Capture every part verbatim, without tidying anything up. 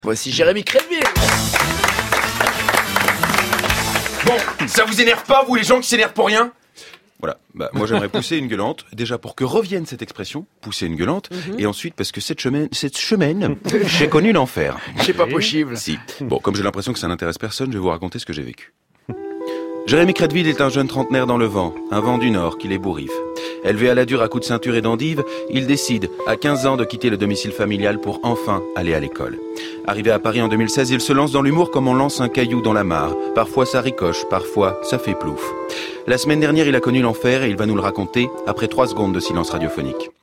Voici Jérémy Crédville. Bon, ça vous énerve pas, vous les gens qui s'énervent pour rien ? Voilà, bah, moi j'aimerais pousser une gueulante, déjà pour que revienne cette expression, pousser une gueulante, mm-hmm. et ensuite parce que cette semaine, cette semaine, j'ai connu l'enfer. C'est pas possible. Si. Bon, comme j'ai l'impression que ça n'intéresse personne, je vais vous raconter ce que j'ai vécu. Jérémy Crédville est un jeune trentenaire dans le vent, un vent du Nord qui l'ébouriffe. Élevé à la dure à coups de ceinture et d'endive, il décide, à quinze ans, de quitter le domicile familial pour enfin aller à l'école. Arrivé à Paris en deux mille seize, il se lance dans l'humour comme on lance un caillou dans la mare. Parfois ça ricoche, parfois ça fait plouf. La semaine dernière, il a connu l'enfer et il va nous le raconter après trois secondes de silence radiophonique.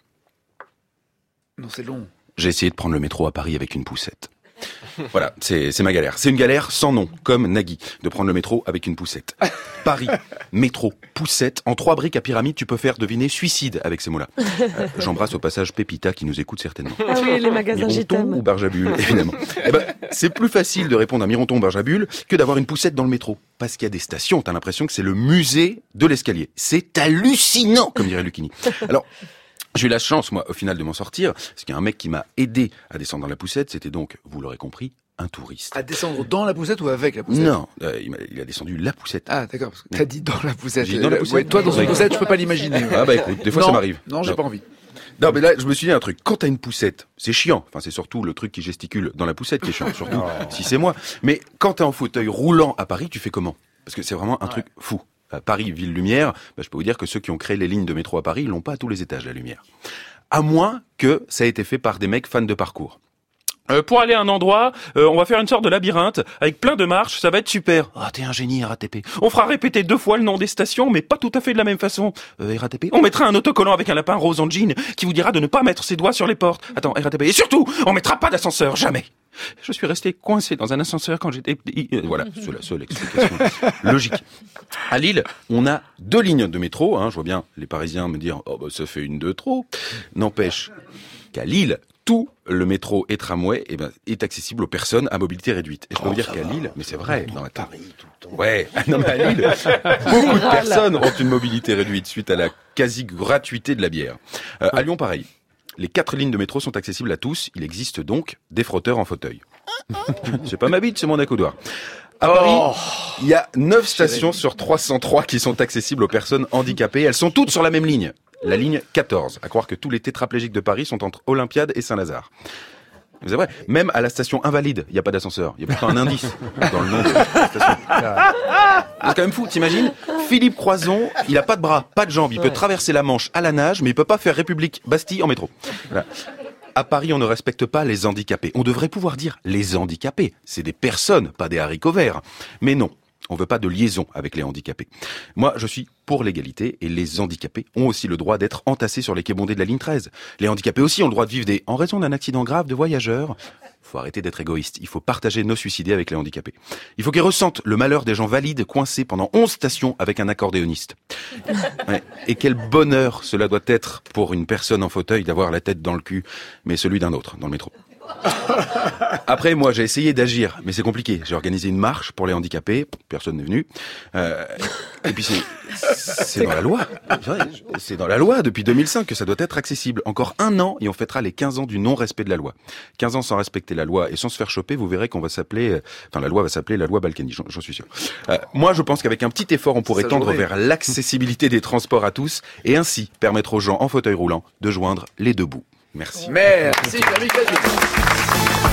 Non, c'est long. J'ai essayé de prendre le métro à Paris avec une poussette. Voilà, c'est, c'est ma galère. C'est une galère sans nom, comme Nagui, de prendre le métro avec une poussette. Paris, métro, poussette, en trois briques à pyramide, tu peux faire deviner suicide avec ces mots-là. Euh, j'embrasse au passage Pépita qui nous écoute certainement. Ah oui, les magasins J T M. Mironton ou Barjabul, évidemment. Eh ben, c'est plus facile de répondre à Mironton ou Barjabul que d'avoir une poussette dans le métro. Parce qu'il y a des stations, t'as l'impression que c'est le musée de l'escalier. C'est hallucinant, comme dirait Lucchini. Alors, j'ai eu la chance, moi, au final, de m'en sortir, parce qu'il y a un mec qui m'a aidé à descendre dans la poussette, c'était donc, vous l'aurez compris, un touriste. À descendre dans la poussette ou avec la poussette ? Non, euh, il, m'a, il a descendu la poussette. Ah, d'accord, parce que t'as dit dans la poussette. J'ai dit dans la poussette. Ouais, toi, dans une poussette, je peux pas l'imaginer. Ah bah écoute, des fois non, ça m'arrive. Non, j'ai non. pas envie. Non, mais là, je me suis dit un truc. Quand t'as une poussette, c'est chiant. Enfin, c'est surtout le truc qui gesticule dans la poussette qui est chiant, surtout oh. si c'est moi. Mais quand t'es en fauteuil roulant à Paris, tu fais comment ? Parce que c'est vraiment un ouais. truc fou. À Paris, ville lumière, bah, je peux vous dire que ceux qui ont créé les lignes de métro à Paris, ils l'ont pas à tous les étages, la lumière. À moins que ça ait été fait par des mecs fans de parcours. Euh, pour aller à un endroit, euh, on va faire une sorte de labyrinthe avec plein de marches, ça va être super. Ah, t'es un génie, R A T P. On fera répéter deux fois le nom des stations, mais pas tout à fait de la même façon. Euh, R A T P. On mettra un autocollant avec un lapin rose en jean qui vous dira de ne pas mettre ses doigts sur les portes. Attends, R A T P. Et surtout, on mettra pas d'ascenseur, jamais. Je suis resté coincé dans un ascenseur quand j'étais petit. Euh, voilà, c'est la seule explication logique. À Lille, on a deux lignes de métro. Hein, je vois bien les Parisiens me dire « Oh, bah, ça fait une de trop ». N'empêche qu'à Lille, tout le métro et tramway eh ben, est accessible aux personnes à mobilité réduite. Et je peux oh, vous dire qu'à va. Lille, mais c'est vrai, dans la Paris tout le temps. Ouais, non mais à Lille, beaucoup de personnes ont une mobilité réduite suite à la quasi-gratuité de la bière. Euh, à Lyon, pareil. Les quatre lignes de métro sont accessibles à tous. Il existe donc des frotteurs en fauteuil. C'est pas ma bite, c'est mon accoudoir. À Paris, oh, il y a neuf stations sur trois cent trois qui sont accessibles aux personnes handicapées. Elles sont toutes sur la même ligne. La ligne quatorze. À croire que tous les tétraplégiques de Paris sont entre Olympiade et Saint-Lazare. C'est vrai. Même à la station Invalide, il n'y a pas d'ascenseur. Il y a pourtant un indice dans le nom de la station. C'est quand même fou. T'imagines ? Philippe Croizon, il a pas de bras, pas de jambes. Il peut traverser la Manche à la nage, mais il peut pas faire République Bastille en métro. Voilà. À Paris, on ne respecte pas les handicapés. On devrait pouvoir dire les handicapés. C'est des personnes, pas des haricots verts. Mais non. On veut pas de liaison avec les handicapés. Moi, je suis pour l'égalité et les handicapés ont aussi le droit d'être entassés sur les quais bondés de la ligne treize. Les handicapés aussi ont le droit de vivre des... En raison d'un accident grave de voyageurs, faut arrêter d'être égoïste. Il faut partager nos suicidés avec les handicapés. Il faut qu'ils ressentent le malheur des gens valides coincés pendant onze stations avec un accordéoniste. Ouais. Et quel bonheur cela doit être pour une personne en fauteuil d'avoir la tête dans le cul, mais celui d'un autre dans le métro. Après, moi, j'ai essayé d'agir, mais c'est compliqué. J'ai organisé une marche pour les handicapés, personne n'est venu. Euh, et puis c'est, c'est dans la loi. C'est dans la loi depuis deux mille cinq que ça doit être accessible. Encore un an et on fêtera les quinze ans du non-respect de la loi. quinze ans sans respecter la loi et sans se faire choper, vous verrez qu'on va s'appeler, enfin la loi va s'appeler la loi Balkany, j'en, j'en suis sûr. Euh, moi, je pense qu'avec un petit effort, on pourrait tendre vers l'accessibilité des transports à tous et ainsi permettre aux gens en fauteuil roulant de joindre les deux bouts. Merci. Merci, Jérémy Crédville.